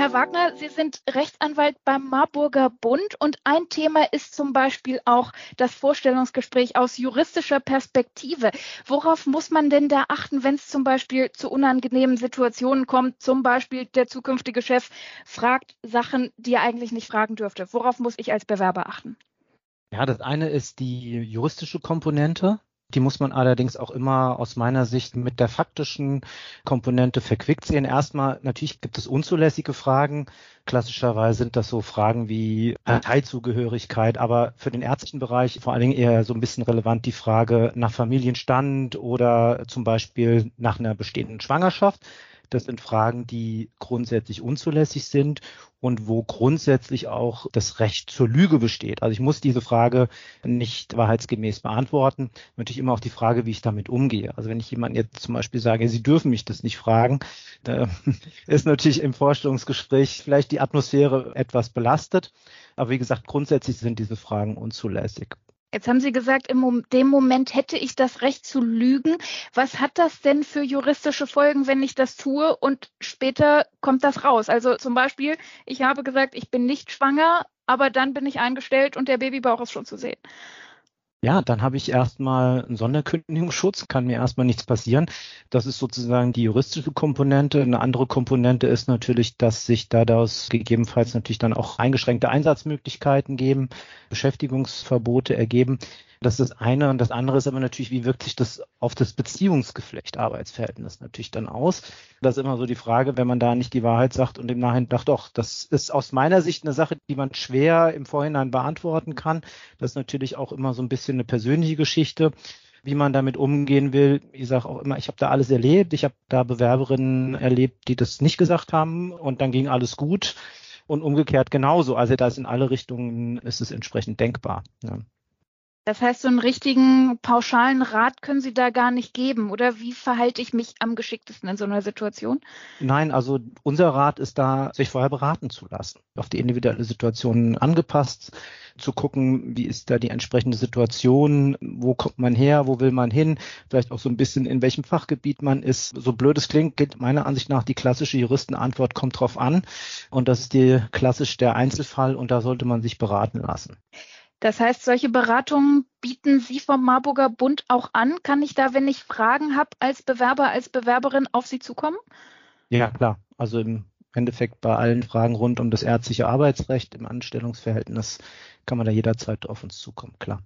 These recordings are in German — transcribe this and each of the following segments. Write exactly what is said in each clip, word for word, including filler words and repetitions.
Herr Wagner, Sie sind Rechtsanwalt beim Marburger Bund und ein Thema ist zum Beispiel auch das Vorstellungsgespräch aus juristischer Perspektive. Worauf muss man denn da achten, wenn es zum Beispiel zu unangenehmen Situationen kommt? Zum Beispiel der zukünftige Chef fragt Sachen, die er eigentlich nicht fragen dürfte. Worauf muss ich als Bewerber achten? Ja, das eine ist die juristische Komponente. Die muss man allerdings auch immer aus meiner Sicht mit der faktischen Komponente verquickt sehen. Erstmal, natürlich gibt es unzulässige Fragen. Klassischerweise sind das so Fragen wie Parteizugehörigkeit, aber für den ärztlichen Bereich vor allen Dingen eher so ein bisschen relevant die Frage nach Familienstand oder zum Beispiel nach einer bestehenden Schwangerschaft. Das sind Fragen, die grundsätzlich unzulässig sind und wo grundsätzlich auch das Recht zur Lüge besteht. Also ich muss diese Frage nicht wahrheitsgemäß beantworten. Natürlich immer auch die Frage, wie ich damit umgehe. Also wenn ich jemandem jetzt zum Beispiel sage, Sie dürfen mich das nicht fragen, da ist natürlich im Vorstellungsgespräch vielleicht die Atmosphäre etwas belastet. Aber wie gesagt, grundsätzlich sind diese Fragen unzulässig. Jetzt haben Sie gesagt, in dem Moment hätte ich das Recht zu lügen. Was hat das denn für juristische Folgen, wenn ich das tue und später kommt das raus? Also zum Beispiel, ich habe gesagt, ich bin nicht schwanger, aber dann bin ich eingestellt und der Babybauch ist schon zu sehen. Ja, dann habe ich erstmal einen Sonderkündigungsschutz, kann mir erstmal nichts passieren. Das ist sozusagen die juristische Komponente. Eine andere Komponente ist natürlich, dass sich daraus gegebenenfalls natürlich dann auch eingeschränkte Einsatzmöglichkeiten geben, Beschäftigungsverbote ergeben. Das ist das eine. Und das andere ist aber natürlich, wie wirkt sich das auf das Beziehungsgeflecht, Arbeitsverhältnis natürlich dann aus? Das ist immer so die Frage, wenn man da nicht die Wahrheit sagt und im Nachhinein sagt, doch, das ist aus meiner Sicht eine Sache, die man schwer im Vorhinein beantworten kann. Das ist natürlich auch immer so ein bisschen eine persönliche Geschichte, wie man damit umgehen will. Ich sage auch immer, ich habe da alles erlebt. Ich habe da Bewerberinnen erlebt, die das nicht gesagt haben und dann ging alles gut und umgekehrt genauso. Also da ist in alle Richtungen ist es entsprechend denkbar. Ja. Das heißt, so einen richtigen pauschalen Rat können Sie da gar nicht geben. Oder wie verhalte ich mich am geschicktesten in so einer Situation? Nein, also unser Rat ist da, sich vorher beraten zu lassen, auf die individuelle Situation angepasst, zu gucken, wie ist da die entsprechende Situation, wo kommt man her, wo will man hin, vielleicht auch so ein bisschen in welchem Fachgebiet man ist. So blöd es klingt, gilt meiner Ansicht nach die klassische Juristenantwort kommt drauf an und das ist die klassisch der Einzelfall und da sollte man sich beraten lassen. Das heißt, solche Beratungen bieten Sie vom Marburger Bund auch an. Kann ich da, wenn ich Fragen habe, als Bewerber, als Bewerberin auf Sie zukommen? Ja, klar. Also im Endeffekt bei allen Fragen rund um das ärztliche Arbeitsrecht im Anstellungsverhältnis kann man da jederzeit auf uns zukommen, klar.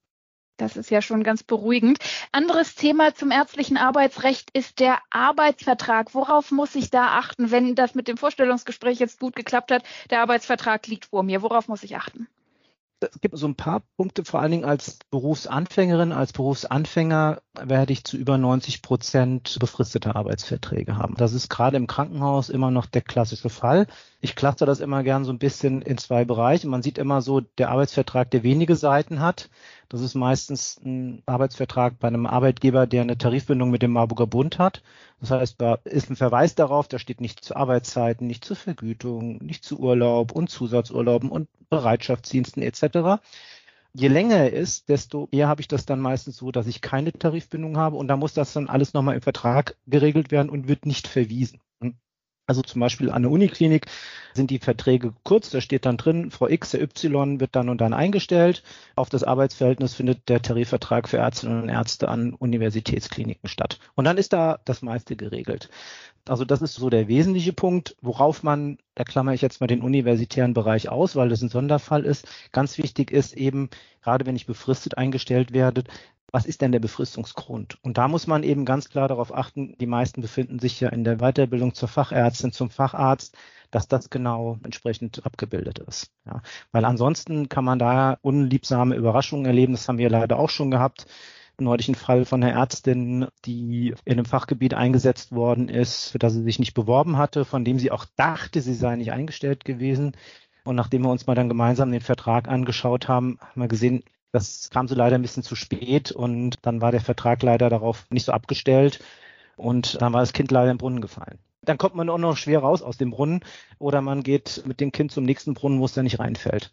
Das ist ja schon ganz beruhigend. Anderes Thema zum ärztlichen Arbeitsrecht ist der Arbeitsvertrag. Worauf muss ich da achten, wenn das mit dem Vorstellungsgespräch jetzt gut geklappt hat? Der Arbeitsvertrag liegt vor mir. Worauf muss ich achten? Es gibt so ein paar Punkte, vor allen Dingen als Berufsanfängerin, als Berufsanfänger werde ich zu über neunzig Prozent befristete Arbeitsverträge haben. Das ist gerade im Krankenhaus immer noch der klassische Fall. Ich cluster das immer gern so ein bisschen in zwei Bereiche. Man sieht immer so, der Arbeitsvertrag, der wenige Seiten hat. Das ist meistens ein Arbeitsvertrag bei einem Arbeitgeber, der eine Tarifbindung mit dem Marburger Bund hat. Das heißt, da ist ein Verweis darauf, da steht nicht zu Arbeitszeiten, nicht zur Vergütung, nicht zu Urlaub und Zusatzurlauben und Bereitschaftsdiensten et cetera. Je länger er ist, desto eher habe ich das dann meistens so, dass ich keine Tarifbindung habe und da muss das dann alles nochmal im Vertrag geregelt werden und wird nicht verwiesen. Also zum Beispiel an der Uniklinik sind die Verträge kurz, da steht dann drin, Frau X, der Y wird dann und dann eingestellt. Auf das Arbeitsverhältnis findet der Tarifvertrag für Ärztinnen und Ärzte an Universitätskliniken statt. Und dann ist da das meiste geregelt. Also das ist so der wesentliche Punkt, worauf man, da klammer ich jetzt mal den universitären Bereich aus, weil das ein Sonderfall ist. Ganz wichtig ist eben, gerade wenn ich befristet eingestellt werde, was ist denn der Befristungsgrund? Und da muss man eben ganz klar darauf achten, die meisten befinden sich ja in der Weiterbildung zur Fachärztin, zum Facharzt, dass das genau entsprechend abgebildet ist. Ja, weil ansonsten kann man da unliebsame Überraschungen erleben. Das haben wir leider auch schon gehabt. Neulich ein Fall von einer Ärztin, die in einem Fachgebiet eingesetzt worden ist, für das sie sich nicht beworben hatte, von dem sie auch dachte, sie sei nicht eingestellt gewesen. Und nachdem wir uns mal dann gemeinsam den Vertrag angeschaut haben, haben wir gesehen, das kam so leider ein bisschen zu spät und dann war der Vertrag leider darauf nicht so abgestellt und dann war das Kind leider im Brunnen gefallen. Dann kommt man auch noch schwer raus aus dem Brunnen oder man geht mit dem Kind zum nächsten Brunnen, wo es dann nicht reinfällt.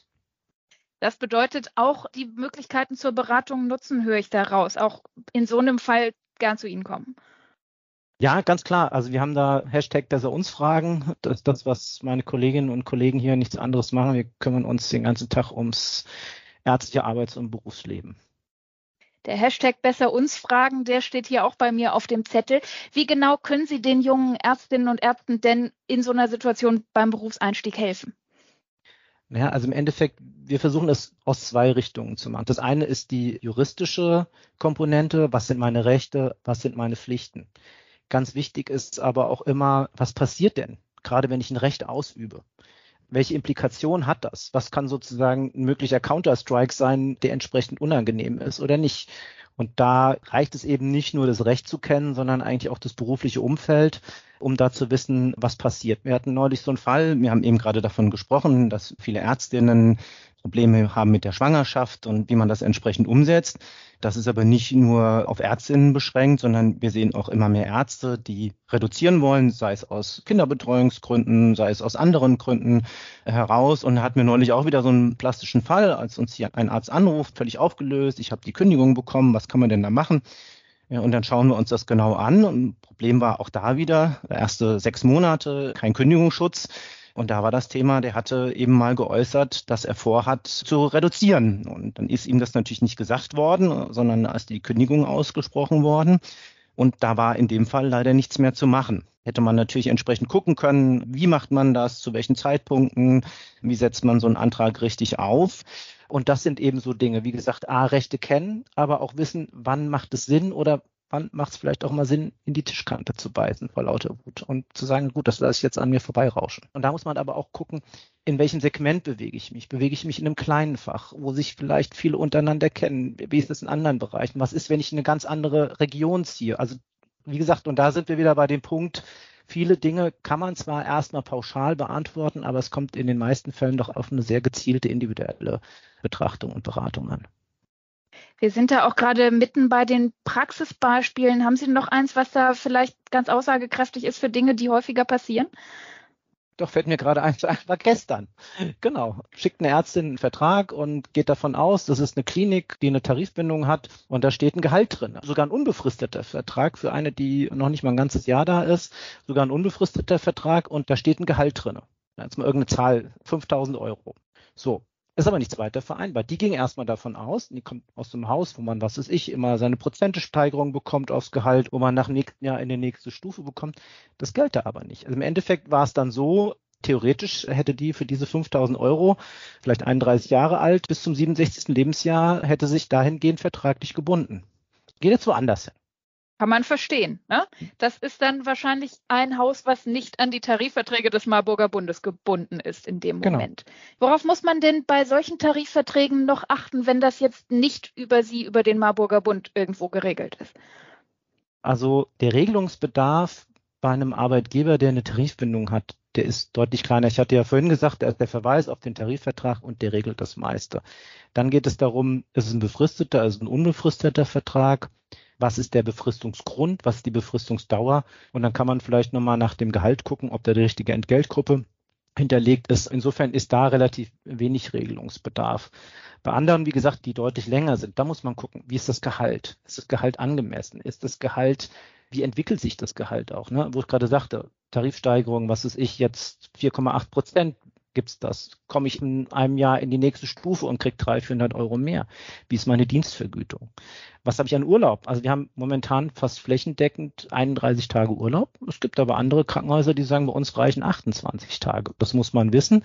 Das bedeutet auch, die Möglichkeiten zur Beratung nutzen, höre ich daraus. Auch in so einem Fall gern zu Ihnen kommen. Ja, ganz klar. Also wir haben da Hashtag besser uns fragen. Das ist das, was meine Kolleginnen und Kollegen hier nichts anderes machen. Wir kümmern uns den ganzen Tag ums ärztliche Arbeits- und Berufsleben. Der Hashtag besser uns fragen, der steht hier auch bei mir auf dem Zettel. Wie genau können Sie den jungen Ärztinnen und Ärzten denn in so einer Situation beim Berufseinstieg helfen? Naja, also im Endeffekt, wir versuchen es aus zwei Richtungen zu machen. Das eine ist die juristische Komponente. Was sind meine Rechte? Was sind meine Pflichten? Ganz wichtig ist aber auch immer, was passiert denn, gerade wenn ich ein Recht ausübe? Welche Implikation hat das? Was kann sozusagen ein möglicher Counter-Strike sein, der entsprechend unangenehm ist oder nicht? Und da reicht es eben nicht nur, das Recht zu kennen, sondern eigentlich auch das berufliche Umfeld, um da zu wissen, was passiert. Wir hatten neulich so einen Fall, wir haben eben gerade davon gesprochen, dass viele Ärztinnen Probleme haben mit der Schwangerschaft und wie man das entsprechend umsetzt. Das ist aber nicht nur auf Ärztinnen beschränkt, sondern wir sehen auch immer mehr Ärzte, die reduzieren wollen, sei es aus Kinderbetreuungsgründen, sei es aus anderen Gründen heraus. Und hatten wir neulich auch wieder so einen plastischen Fall, als uns hier ein Arzt anruft, völlig aufgelöst, ich habe die Kündigung bekommen, was kann man denn da machen? Ja, und dann schauen wir uns das genau an. Und Problem war auch da wieder, erste sechs Monate, kein Kündigungsschutz. Und da war das Thema, der hatte eben mal geäußert, dass er vorhat zu reduzieren. Und dann ist ihm das natürlich nicht gesagt worden, sondern da ist die Kündigung ausgesprochen worden. Und da war in dem Fall leider nichts mehr zu machen. Hätte man natürlich entsprechend gucken können, wie macht man das, zu welchen Zeitpunkten, wie setzt man so einen Antrag richtig auf. Und das sind eben so Dinge, wie gesagt, A, Rechte kennen, aber auch wissen, wann macht es Sinn oder wann macht es vielleicht auch mal Sinn, in die Tischkante zu beißen vor lauter Wut und zu sagen, gut, das lasse ich jetzt an mir vorbeirauschen. Und da muss man aber auch gucken, in welchem Segment bewege ich mich? Bewege ich mich in einem kleinen Fach, wo sich vielleicht viele untereinander kennen? Wie ist es in anderen Bereichen? Was ist, wenn ich in eine ganz andere Region ziehe? Also wie gesagt, und da sind wir wieder bei dem Punkt, viele Dinge kann man zwar erstmal pauschal beantworten, aber es kommt in den meisten Fällen doch auf eine sehr gezielte individuelle Betrachtung und Beratung an. Wir sind da auch gerade mitten bei den Praxisbeispielen. Haben Sie noch eins, was da vielleicht ganz aussagekräftig ist für Dinge, die häufiger passieren? Doch, fällt mir gerade ein, war gestern. Genau. Schickt eine Ärztin einen Vertrag und geht davon aus, das ist eine Klinik, die eine Tarifbindung hat und da steht ein Gehalt drin. Sogar ein unbefristeter Vertrag für eine, die noch nicht mal ein ganzes Jahr da ist. Sogar ein unbefristeter Vertrag und da steht ein Gehalt drin. Jetzt mal irgendeine Zahl, fünftausend Euro. So. Ist aber nichts weiter vereinbart. Die ging erstmal davon aus, die kommt aus dem Haus, wo man, was weiß ich, immer seine Prozentesteigerung bekommt aufs Gehalt, wo man nach dem nächsten Jahr in die nächste Stufe bekommt. Das gelte aber nicht. Also im Endeffekt war es dann so, theoretisch hätte die für diese fünftausend Euro, vielleicht einunddreißig Jahre alt, bis zum siebenundsechzigsten Lebensjahr, hätte sich dahingehend vertraglich gebunden. Geht jetzt woanders hin. Kann man verstehen. Ne? Das ist dann wahrscheinlich ein Haus, was nicht an die Tarifverträge des Marburger Bundes gebunden ist in dem Moment. Genau. Worauf muss man denn bei solchen Tarifverträgen noch achten, wenn das jetzt nicht über Sie, über den Marburger Bund irgendwo geregelt ist? Also der Regelungsbedarf bei einem Arbeitgeber, der eine Tarifbindung hat, der ist deutlich kleiner. Ich hatte ja vorhin gesagt, da ist der Verweis auf den Tarifvertrag und der regelt das meiste. Dann geht es darum, ist es ein befristeter, also ein unbefristeter Vertrag? Was ist der Befristungsgrund? Was ist die Befristungsdauer? Und dann kann man vielleicht nochmal nach dem Gehalt gucken, ob da die richtige Entgeltgruppe hinterlegt ist. Insofern ist da relativ wenig Regelungsbedarf. Bei anderen, wie gesagt, die deutlich länger sind, da muss man gucken, wie ist das Gehalt? Ist das Gehalt angemessen? Ist das Gehalt, wie entwickelt sich das Gehalt auch? Ne? Wo ich gerade sagte, Tarifsteigerung, was ist ich jetzt, vier Komma acht Prozent gibt's das? Komme ich in einem Jahr in die nächste Stufe und kriege dreihundert, vierhundert Euro mehr? Wie ist meine Dienstvergütung? Was habe ich an Urlaub? Also wir haben momentan fast flächendeckend einunddreißig Tage Urlaub. Es gibt aber andere Krankenhäuser, die sagen, bei uns reichen achtundzwanzig Tage. Das muss man wissen.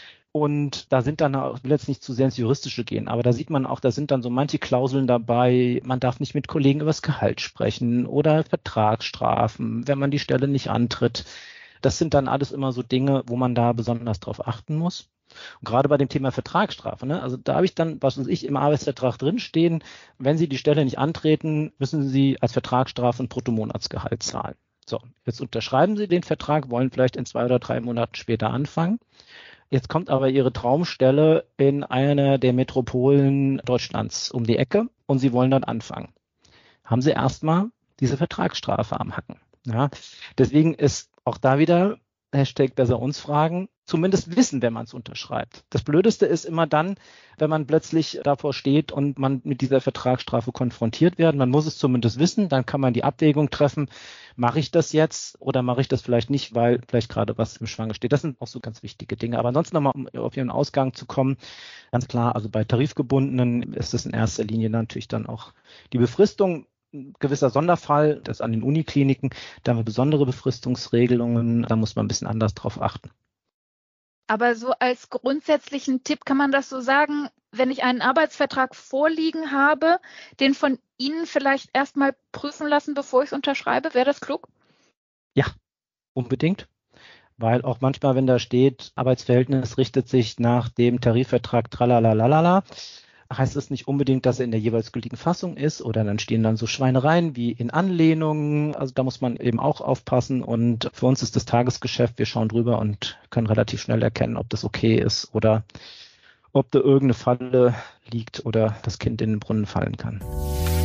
Und da sind dann, ich will jetzt nicht zu sehr ins Juristische gehen, aber da sieht man auch, da sind dann so manche Klauseln dabei, man darf nicht mit Kollegen über das Gehalt sprechen oder Vertragsstrafen, wenn man die Stelle nicht antritt. Das sind dann alles immer so Dinge, wo man da besonders drauf achten muss. Und gerade bei dem Thema Vertragsstrafe, ne, also da habe ich dann, was weiß ich, im Arbeitsvertrag drinstehen, wenn Sie die Stelle nicht antreten, müssen Sie als Vertragsstrafe ein Bruttomonatsgehalt zahlen. So, jetzt unterschreiben Sie den Vertrag, wollen vielleicht in zwei oder drei Monaten später anfangen. Jetzt kommt aber Ihre Traumstelle in einer der Metropolen Deutschlands um die Ecke und Sie wollen dann anfangen. Haben Sie erstmal diese Vertragsstrafe am Hacken. Ja, deswegen ist auch da wieder Hashtag besser uns fragen, zumindest wissen, wenn man es unterschreibt. Das Blödeste ist immer dann, wenn man plötzlich davor steht und man mit dieser Vertragsstrafe konfrontiert wird. Man muss es zumindest wissen, dann kann man die Abwägung treffen, mache ich das jetzt oder mache ich das vielleicht nicht, weil vielleicht gerade was im Schwange steht. Das sind auch so ganz wichtige Dinge. Aber ansonsten nochmal, um auf Ihren Ausgang zu kommen, ganz klar, also bei Tarifgebundenen ist es in erster Linie natürlich dann auch die Befristung. Ein gewisser Sonderfall, das an den Unikliniken, da haben wir besondere Befristungsregelungen, da muss man ein bisschen anders drauf achten. Aber so als grundsätzlichen Tipp kann man das so sagen, wenn ich einen Arbeitsvertrag vorliegen habe, den von Ihnen vielleicht erstmal prüfen lassen, bevor ich es unterschreibe, wäre das klug? Ja, unbedingt. Weil auch manchmal, wenn da steht, Arbeitsverhältnis richtet sich nach dem Tarifvertrag tralalalala, heißt es nicht unbedingt, dass er in der jeweils gültigen Fassung ist oder dann stehen dann so Schweinereien wie in Anlehnungen. Also da muss man eben auch aufpassen und für uns ist das Tagesgeschäft, wir schauen drüber und können relativ schnell erkennen, ob das okay ist oder ob da irgendeine Falle liegt oder das Kind in den Brunnen fallen kann.